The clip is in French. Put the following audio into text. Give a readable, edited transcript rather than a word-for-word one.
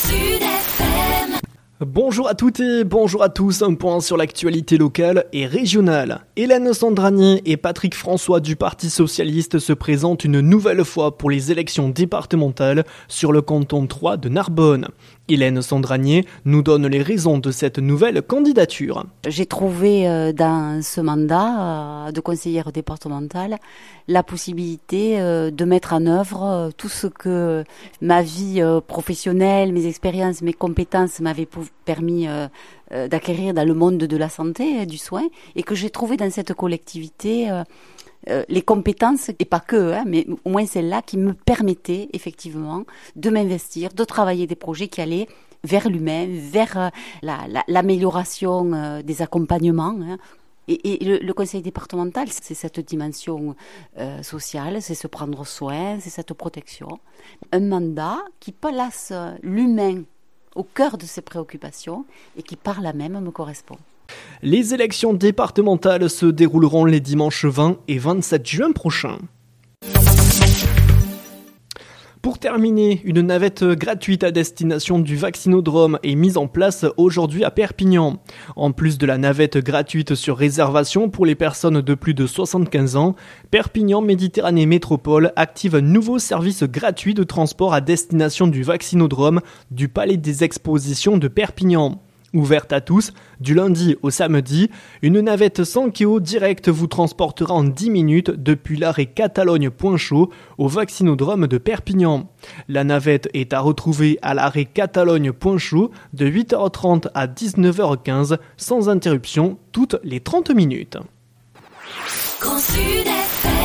Bonjour à toutes et bonjour à tous, un point sur l'actualité locale et régionale. Hélène Sandragné et Patrick François du Parti Socialiste se présentent une nouvelle fois pour les élections départementales sur le canton 3 de Narbonne. Hélène Sandragné nous donne les raisons de cette nouvelle candidature. J'ai trouvé dans ce mandat de conseillère départementale la possibilité de mettre en œuvre tout ce que ma vie professionnelle, mes expériences, mes compétences m'avaient permis d'acquérir dans le monde de la santé et du soin, et que j'ai trouvé dans cette collectivité les compétences, et pas que, mais au moins celles-là qui me permettaient effectivement de m'investir, de travailler des projets qui allaient vers l'humain, vers l'amélioration des accompagnements. Et le conseil départemental, c'est cette dimension sociale, c'est se prendre soin, c'est cette protection. Un mandat qui place l'humain au cœur de ses préoccupations et qui par là même me correspond. Les élections départementales se dérouleront les dimanches 20 et 27 juin prochains. Pour terminer, une navette gratuite à destination du vaccinodrome est mise en place aujourd'hui à Perpignan. En plus de la navette gratuite sur réservation pour les personnes de plus de 75 ans, Perpignan Méditerranée Métropole active un nouveau service gratuit de transport à destination du vaccinodrome du Palais des Expositions de Perpignan. Ouverte à tous, du lundi au samedi, une navette 100 kg direct vous transportera en 10 minutes depuis l'arrêt Catalogne-Point-Chaud au vaccinodrome de Perpignan. La navette est à retrouver à l'arrêt Catalogne-Point-Chaud de 8h30 à 19h15 sans interruption toutes les 30 minutes. Grand Sud FM.